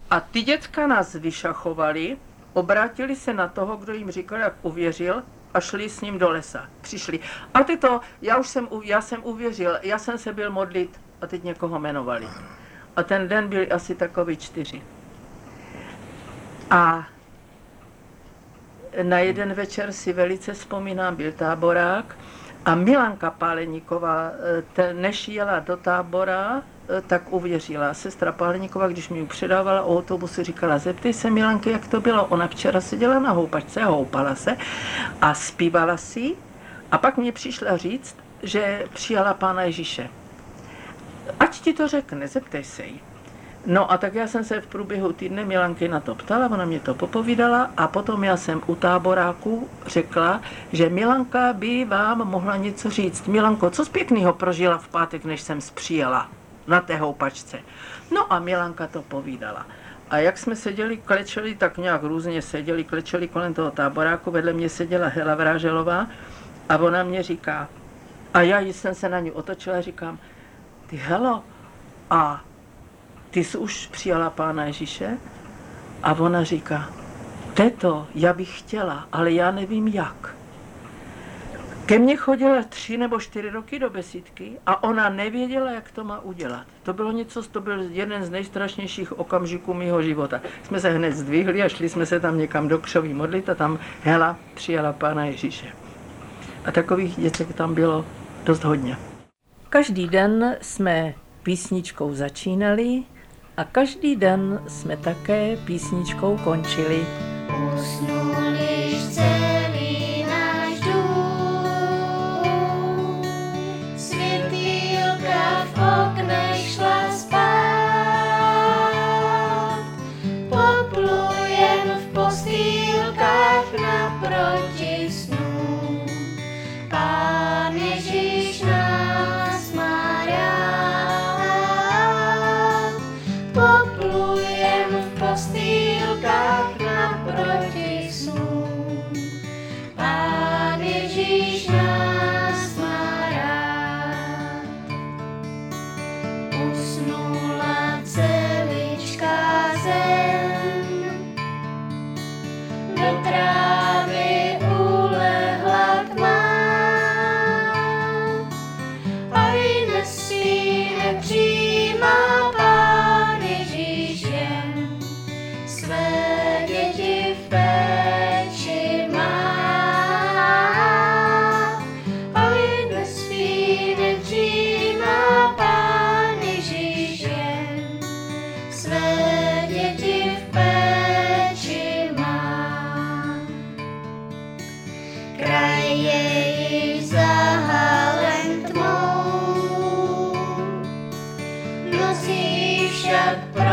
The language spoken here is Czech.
A ty děcka nás vyšachovali, obrátili se na toho, kdo jim říkal, jak uvěřil, a šli s ním do lesa. Přišli. A tyto, já jsem uvěřil, já jsem se byl modlit a teď někoho jmenovali. A ten den byli asi takový 4. A na jeden večer si velice vzpomínám, byl táborák a Milanka Páleníková, než jela do tábora, tak uvěřila. Sestra Páleníková, když mi ji předávala o autobusu, říkala, zeptej se Milanky, jak to bylo. Ona včera seděla na houpačce, houpala se a zpívala si a pak mě přišla říct, že přijala Pána Ježíše. Ať ti to řekne, zeptej se jí. No a tak já jsem se v průběhu týdne Milanky na to ptala, ona mě to popovídala a potom já jsem u táboráku řekla, že Milanka by vám mohla něco říct. Milanko, co z pěkného prožila v pátek, než jsem přijela na té houpačce. No a Milanka to povídala. A jak jsme seděli, klečeli, tak nějak různě seděli, klečeli kolem toho táboráku, vedle mě seděla Hela Vráželová a ona mě říká, a já jsem se na ní otočila a říkám, ty Helo, a ty jsi už přijala Pána Ježíše? A ona říká, teto, já bych chtěla, ale já nevím jak. Ke mně chodila 3 nebo 4 roky do besídky a ona nevěděla, jak to má udělat. To byl jeden z nejstrašnějších okamžiků mýho života. Jsme se hned zdvihli a šli jsme se tam někam do křoví modlit a tam Hela přijala Pána Ježíše. A takových dětek tam bylo dost hodně. Každý den jsme písničkou začínali a každý den jsme také písničkou končili. Usnul již celý náš dům, světýlka v oknech šla spát, poplujem v postýlkách naproti snům. Pán Ježíš nás má rád, poplujem v postýlkách naproti snům. Pán Ježíš nás má rád. Usnula celičká zem, do trávy ulehla tma, a i nespí, nepřijímá Pán Ježíš jen své děti v péči má. A i nespí, nepřijímá Pán Ježíš jen své děti v péči má. Kraj je již zahalen tmou, nosí však